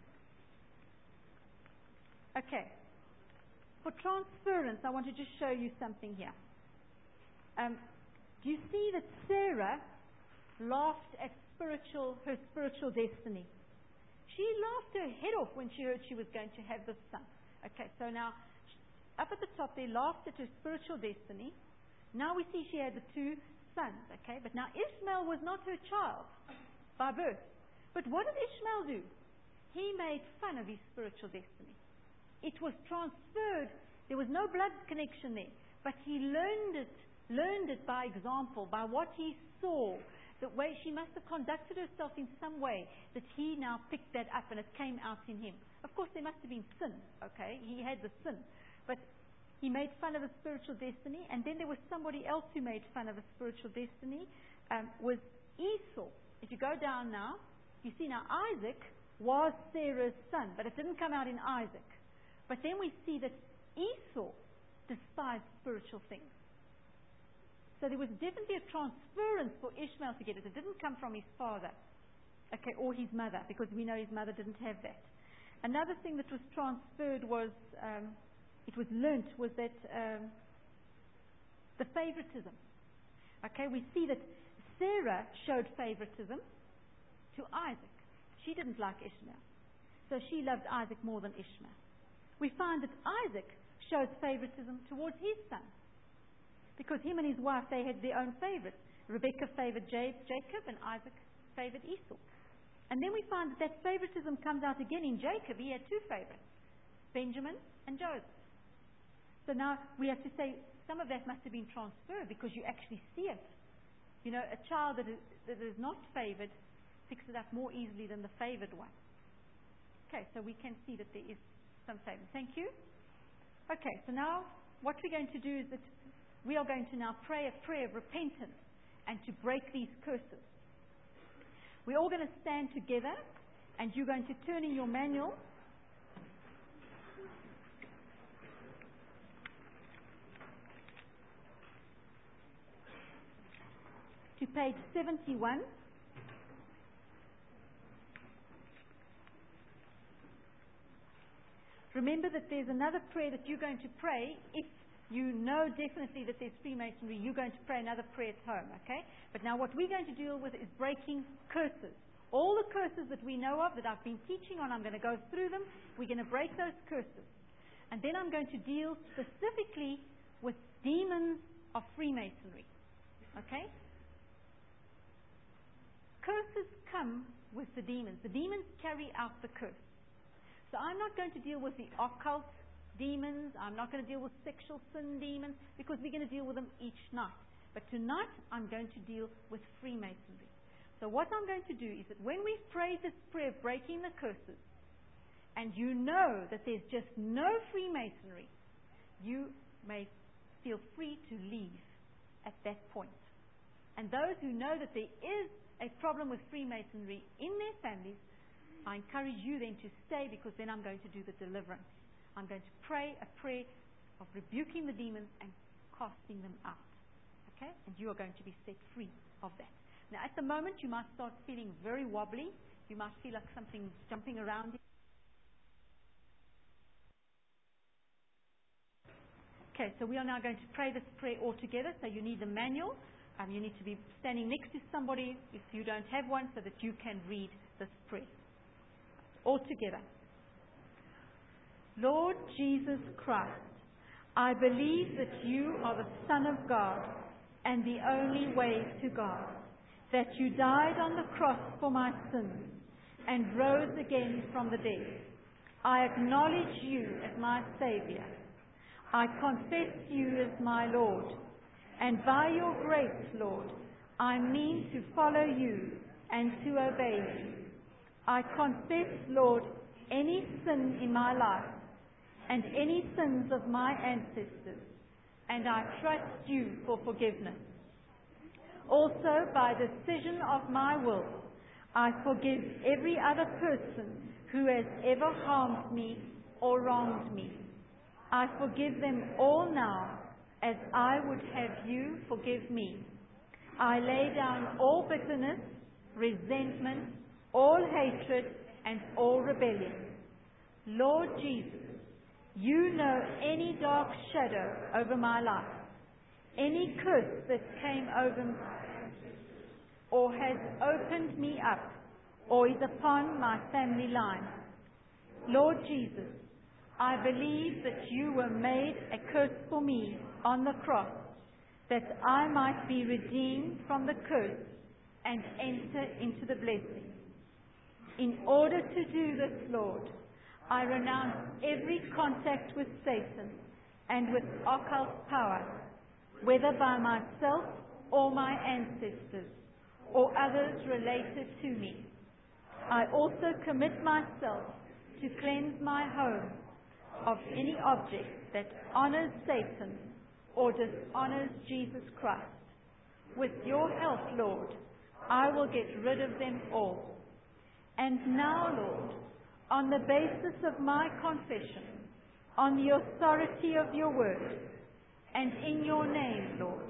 it. Okay. For transference, I want to just show you something here. Do you see that Sarah laughed at her spiritual destiny? She laughed her head off when she heard she was going to have this son. Okay, so now, up at the top, they laughed at her spiritual destiny. Now we see she had the two sons, okay? But now Ishmael was not her child by birth. But what did Ishmael do? He made fun of his spiritual destiny. It was transferred. There was no blood connection there. But he learned it by example, by what he saw. The way she must have conducted herself in some way that he now picked that up and it came out in him. Of course, there must have been sin, okay? He had the sin. But he made fun of his spiritual destiny, and then there was somebody else who made fun of his spiritual destiny, was Esau. If you go down now, you see now Isaac was Sarah's son, but it didn't come out in Isaac. But then we see that Esau despised spiritual things. So there was definitely a transference for Ishmael to get it. It didn't come from his father, okay, or his mother, because we know his mother didn't have that. Another thing that was transferred was, it was learnt, was that the favoritism. Okay, we see that Sarah showed favoritism to Isaac. She didn't like Ishmael, so she loved Isaac more than Ishmael. We find that Isaac showed favoritism towards his son, because him and his wife, they had their own favorites. Rebekah favored Jacob, and Isaac favored Esau. And then we find that favoritism comes out again in Jacob. He had two favorites, Benjamin and Joseph. So now we have to say some of that must have been transferred, because you actually see it. You know, a child that is not favored picks it up more easily than the favored one. Okay, so we can see that there is some favor. Thank you. Okay, so now what we're going to do is that we are going to now pray a prayer of repentance and to break these curses. We're all going to stand together, and you're going to turn in your manual to page 71. Remember that there's another prayer that you're going to pray if you know definitely that there's Freemasonry. You're going to pray another prayer at home, okay? But now what we're going to deal with is breaking curses. All the curses that we know of, that I've been teaching on, I'm going to go through them. We're going to break those curses. And then I'm going to deal specifically with demons of Freemasonry, okay? Curses come with the demons. The demons carry out the curse. So I'm not going to deal with the occult demons. I'm not going to deal with sexual sin demons, because we're going to deal with them each night. But tonight, I'm going to deal with Freemasonry. So what I'm going to do is that when we pray this prayer, breaking the curses, and you know that there's just no Freemasonry, you may feel free to leave at that point. And those who know that there is a problem with Freemasonry in their families, I encourage you then to stay, because then I'm going to do the deliverance. I'm going to pray a prayer of rebuking the demons and casting them out. Okay? And you are going to be set free of that. Now at the moment you might start feeling very wobbly. You might feel like something's jumping around you. Okay, so we are now going to pray this prayer all together. So you need the manual. You need to be standing next to somebody if you don't have one, so that you can read this prayer. All together. Lord Jesus Christ, I believe that you are the Son of God and the only way to God, that you died on the cross for my sins and rose again from the dead. I acknowledge you as my Savior. I confess you as my Lord, and by your grace, Lord, I mean to follow you and to obey you. I confess, Lord, any sin in my life and any sins of my ancestors, and I trust you for forgiveness. Also, by decision of my will, I forgive every other person who has ever harmed me or wronged me. I forgive them all now, as I would have you forgive me. I lay down all bitterness, resentment, all hatred, and all rebellion. Lord Jesus, you know any dark shadow over my life, any curse that came over me, or has opened me up, or is upon my family line. Lord Jesus, I believe that you were made a curse for me on the cross, that I might be redeemed from the curse and enter into the blessing. In order to do this, Lord, I renounce every contact with Satan and with occult power, whether by myself or my ancestors or others related to me. I also commit myself to cleanse my home of any object that honors Satan or dishonors Jesus Christ. With your help, Lord, I will get rid of them all. And now, Lord, on the basis of my confession, on the authority of your word, and in your name, Lord,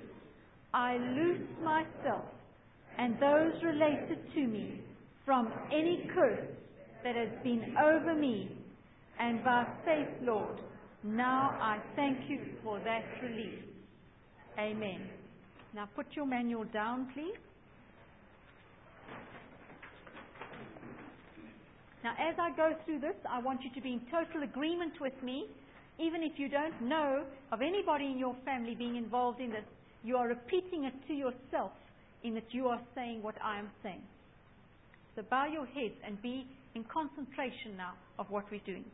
I loose myself and those related to me from any curse that has been over me, and by faith, Lord, now I thank you for that release. Amen. Now put your manual down, please. Now as I go through this, I want you to be in total agreement with me. Even if you don't know of anybody in your family being involved in this, you are repeating it to yourself in that you are saying what I am saying. So bow your heads and be in concentration now of what we're doing.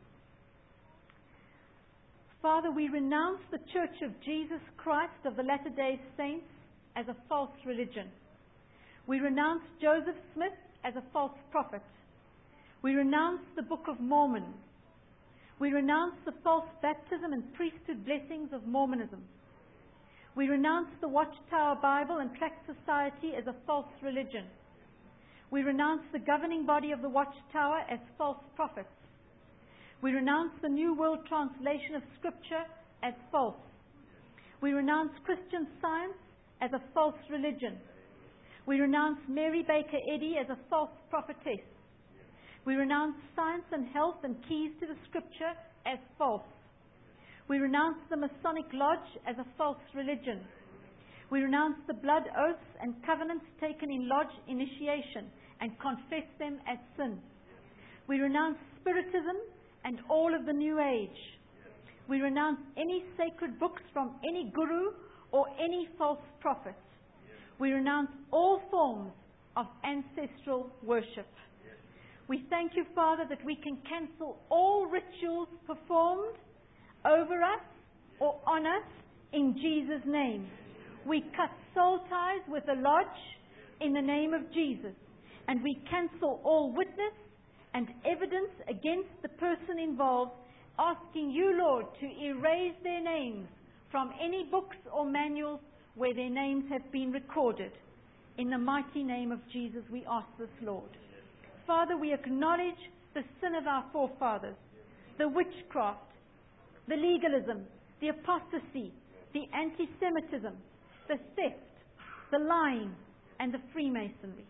Father, we renounce the Church of Jesus Christ of the Latter-day Saints as a false religion. We renounce Joseph Smith as a false prophet. We renounce the Book of Mormon. We renounce the false baptism and priesthood blessings of Mormonism. We renounce the Watchtower Bible and Tract Society as a false religion. We renounce the governing body of the Watchtower as false prophets. We renounce the New World Translation of Scripture as false. We renounce Christian Science as a false religion. We renounce Mary Baker Eddy as a false prophetess. We renounce Science and Health and Keys to the Scripture as false. We renounce the Masonic Lodge as a false religion. We renounce the blood oaths and covenants taken in lodge initiation and confess them as sin. We renounce Spiritism and all of the New Age. We renounce any sacred books from any guru or any false prophet. We renounce all forms of ancestral worship. We thank you, Father, that we can cancel all rituals performed over us or on us in Jesus' name. We cut soul ties with the lodge in the name of Jesus. And we cancel all witness and evidence against the person involved, asking you, Lord, to erase their names from any books or manuals where their names have been recorded. In the mighty name of Jesus, we ask this, Lord. Father, we acknowledge the sin of our forefathers, the witchcraft, the legalism, the apostasy, the anti-Semitism, the theft, the lying, and the Freemasonry,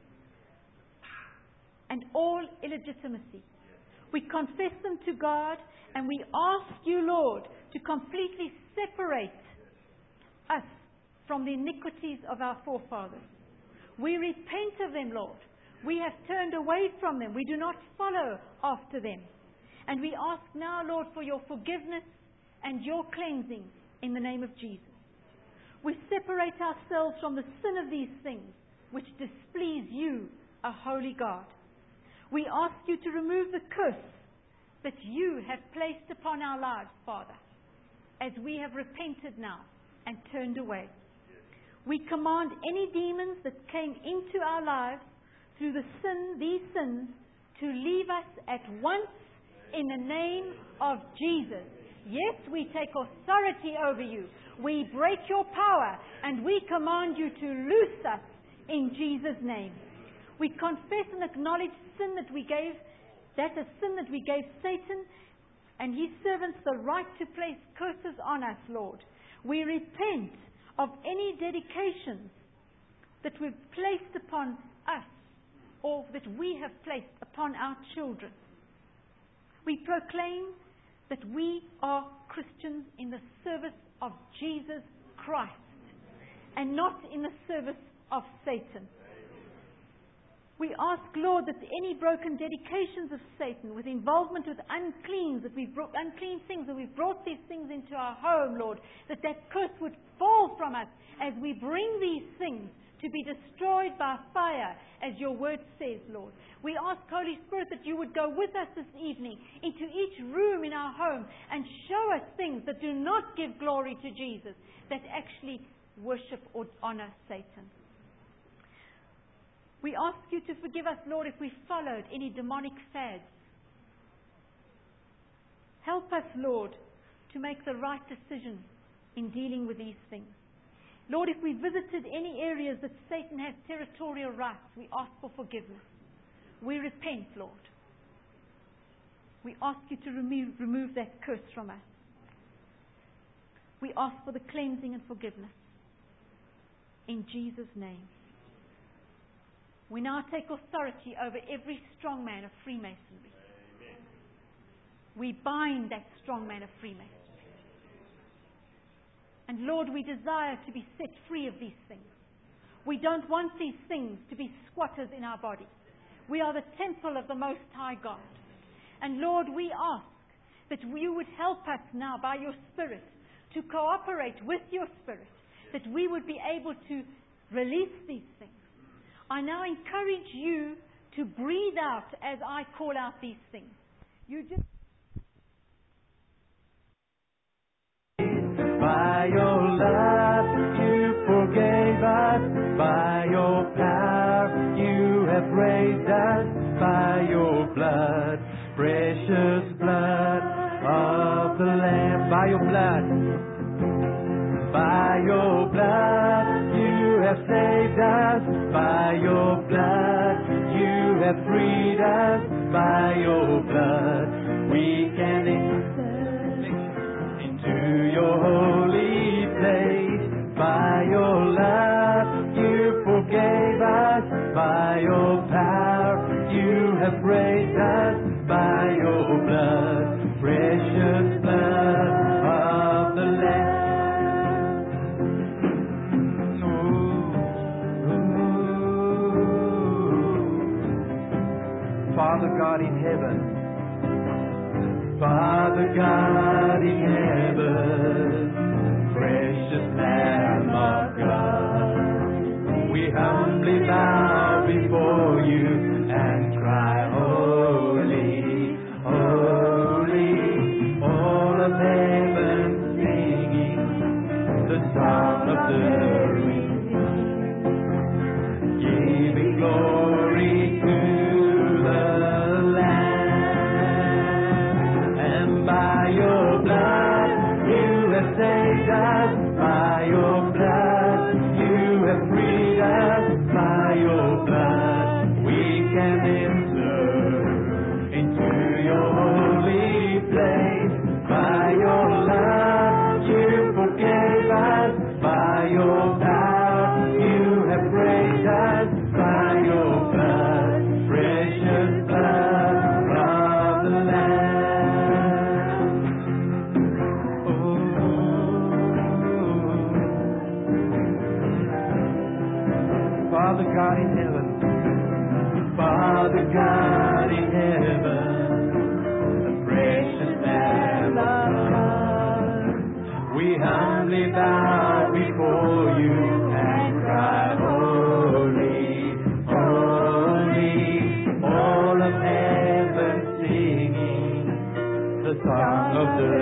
and all illegitimacy. We confess them to God, and we ask you, Lord, to completely separate us from the iniquities of our forefathers. We repent of them, Lord. We have turned away from them. We do not follow after them. And we ask now, Lord, for your forgiveness and your cleansing in the name of Jesus. We separate ourselves from the sin of these things which displease you, a holy God. We ask you to remove the curse that you have placed upon our lives, Father, as we have repented now and turned away. We command any demons that came into our lives through these sins to leave us at once in the name of Jesus. Yes, we take authority over you. We break your power and we command you to loose us in Jesus' name. We confess and acknowledge sin that we gave, Satan and his servants the right to place curses on us, Lord. We repent of any dedications that we've placed upon us or that we have placed upon our children. We proclaim that we are Christians in the service of Jesus Christ and not in the service of Satan. We ask, Lord, that any broken dedications of Satan with involvement with unclean things, that we've brought these things into our home, Lord, that curse would fall from us as we bring these things to be destroyed by fire, as your word says, Lord. We ask, Holy Spirit, that you would go with us this evening into each room in our home and show us things that do not give glory to Jesus, that actually worship or honor Satan. We ask you to forgive us, Lord, if we followed any demonic fads. Help us, Lord, to make the right decision in dealing with these things. Lord, if we visited any areas that Satan has territorial rights, we ask for forgiveness. We repent, Lord. We ask you to remove that curse from us. We ask for the cleansing and forgiveness. In Jesus' name. We now take authority over every strong man of Freemasonry. Amen. We bind that strong man of Freemasonry. And Lord, we desire to be set free of these things. We don't want these things to be squatters in our body. We are the temple of the Most High God. And Lord, we ask that you would help us now by your Spirit to cooperate with your Spirit, that we would be able to release these things. I now encourage you to breathe out as I call out these things. You just... By your love you forgave us, by your power you have raised us, by your blood, precious blood of the Lamb, by your blood you have saved us, by your blood you have freed us, by your blood we can enter into your holy place. By your love you forgave us, by your power you have raised us, by your blood, precious blood of the Lamb. Father God in heaven, Father God in heaven, precious Lamb of God, we humbly bow before you and cry, holy, holy, all of heaven saved us by your blood. You have freed us by your blood. We can enter into your holy place. By your love, you forgave us. By your power, you have raised us. By your blood, precious blood of the Lamb. Father God in heaven, Father God in heaven, the precious Lamb of God, we humbly bow before you and cry, holy, holy, all of heaven singing the song of the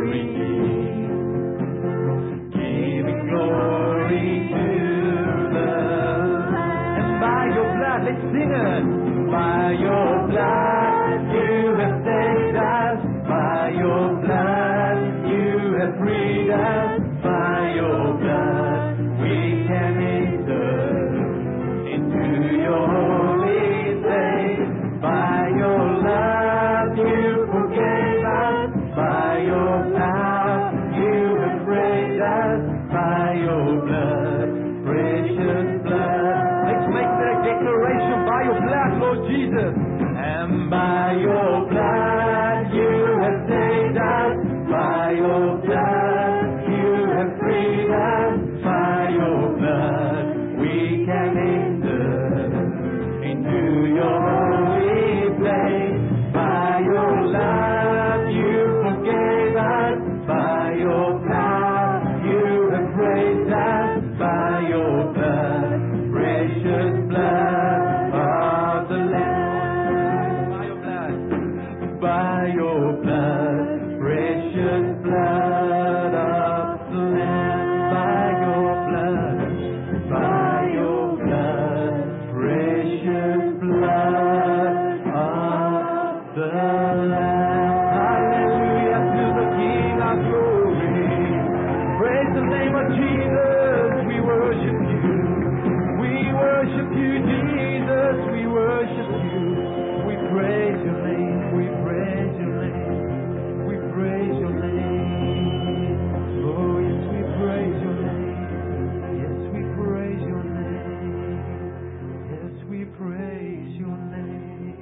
redeemed, giving glory to the and by your blood, let's sing it. By your blood, you have saved us. By your blood, you have freed us. By your blood, we can enter into your holy place. By your love, you forgave us. By your power, you have raised us. By your blood, precious blood. Let's make that declaration. By your blood, Lord Jesus. And by your blood, you have saved us. By your blood, you have freed us. By your blood, we can enter into your holy place. By your love, you forgave us. By your power, you have raised us. By your blood, precious blood of the Lamb. By your blood, by your blood, precious blood of the Lamb. By your blood, by your blood, precious blood of the Lamb. Hallelujah to the King of glory. Praise the name of Jesus. We worship you. We worship you, Jesus. We worship you. We praise your name. We praise your name. We praise your name. Oh, yes, we praise your name. Yes, we praise your name. Yes, we praise your name.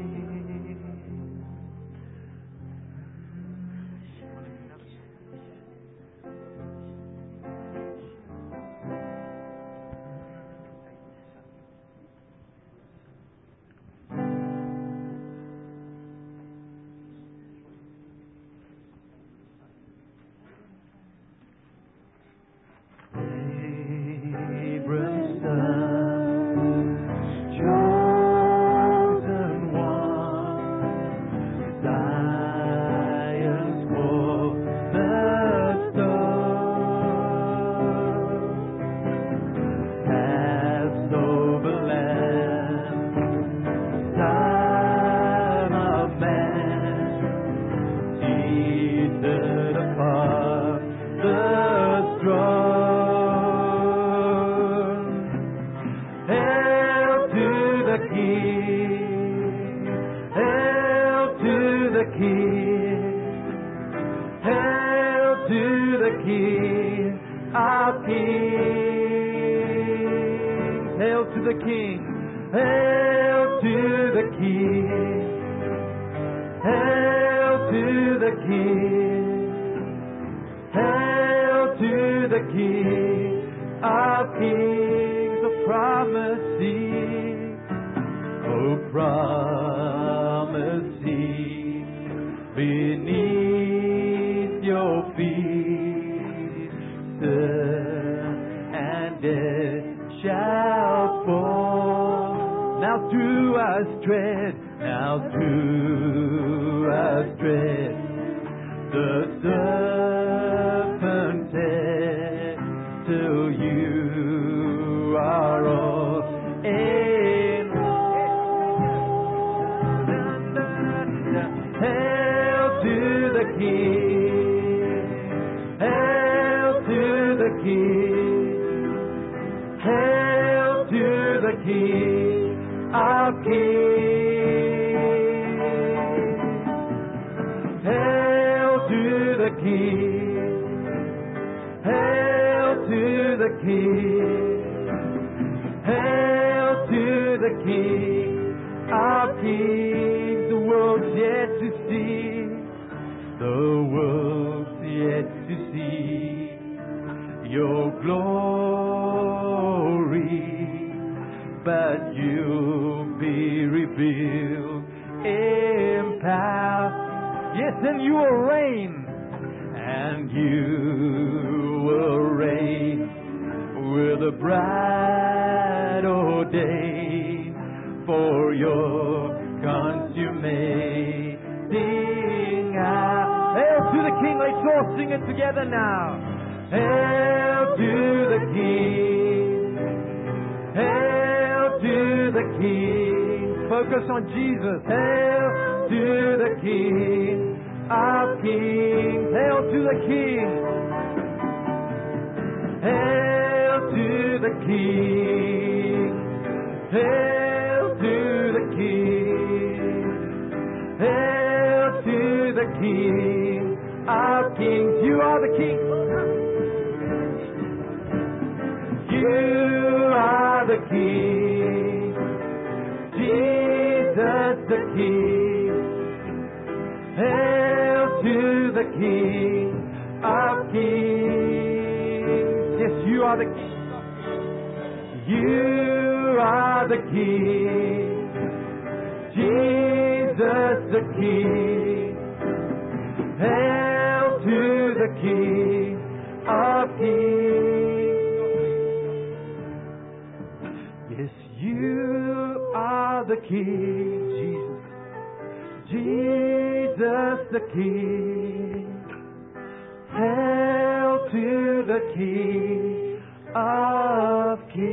Abram's son, chosen one, Zion's cornerstone, Passover Lamb, Son of Man, seated upon the throne. Hail to the King, hail to the King, hail to the King of Kings. Hail to the King, hail to the King, hail to the King, hail to the King of Kings. The promising, oh promising, beneath your feet, sin and death shall fall. Now to us tread, now to us tread, the serpent's head, till you are all in all. Hail to the King, hail King. Hail to the King of Kings. Hail to the King. Hail to the King. Hail to the King of Kings. The world's yet to see. The world's yet to see your glory, but you'll be revealed in power. Yes, and you will reign, and you will reign with a bride ordained for your consummating hour. Hail to the King! Let's all sing it together now. Hail to the King. Hail to the King. Focus on Jesus. Hail to the King of Kings. Hail to the King. Hail to the King. Hail to the King. Hail to the King of Kings. You are the King. You are the King, Jesus the King. Hail to the King of Kings. Yes, you are the King. You are the King, Jesus the King. Hail to the King of Kings. You are the King, Jesus. Jesus the King. Hail to the King of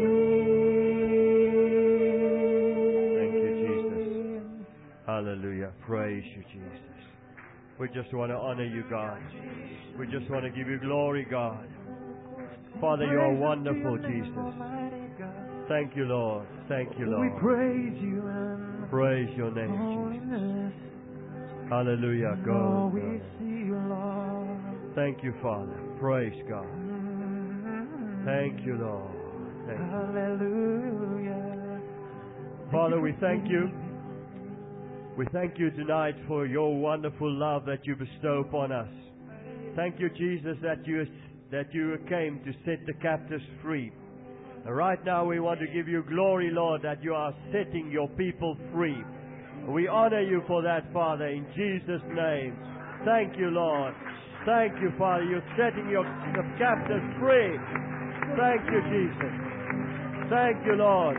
Kings. Thank you, Jesus. Hallelujah. Praise you, Jesus. We just want to honor you, God. We just want to give you glory, God. Father, you are wonderful, Jesus. Thank you, Lord. Thank you, Lord. We praise you and praise your name, Jesus. Hallelujah. Go. we see you, Lord. Thank you, Father. Praise God. Thank you, Lord. Thank you. Hallelujah. Father, we thank you. We thank you tonight for your wonderful love that you bestow upon us. Thank you, Jesus, that you came to set the captives free. Right now we want to give you glory, Lord, that you are setting your people free. We honor you for that, Father, in Jesus' name. Thank you, Lord. Thank you, Father. You're setting your captives free. Thank you, Jesus. Thank you, Lord.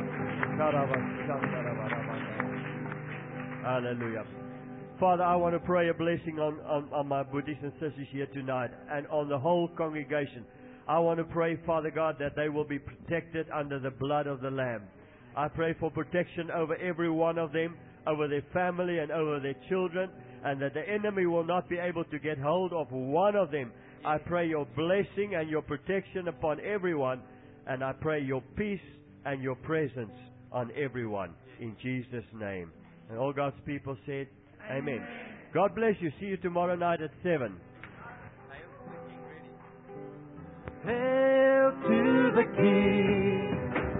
Hallelujah. Father, I want to pray a blessing on my brothers and sisters here tonight and on the whole congregation. I want to pray, Father God, that they will be protected under the blood of the Lamb. I pray for protection over every one of them, over their family and over their children, and that the enemy will not be able to get hold of one of them. I pray your blessing and your protection upon everyone, and I pray your peace and your presence on everyone. In Jesus' name. And all God's people said, Amen. God bless you. See you tomorrow night at 7. Hail to the King.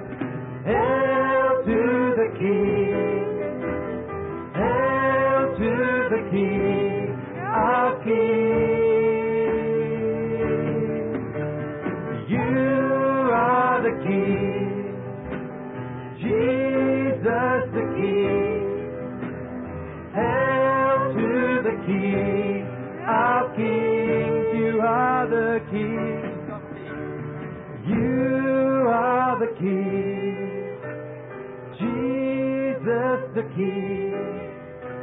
Hail to the King. Hail to the King of Kings. You are the King, Jesus the King. Hail to the King of Kings. You are the King. You are the King, Jesus the King.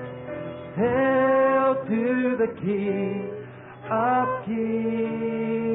Hail to the King of Kings.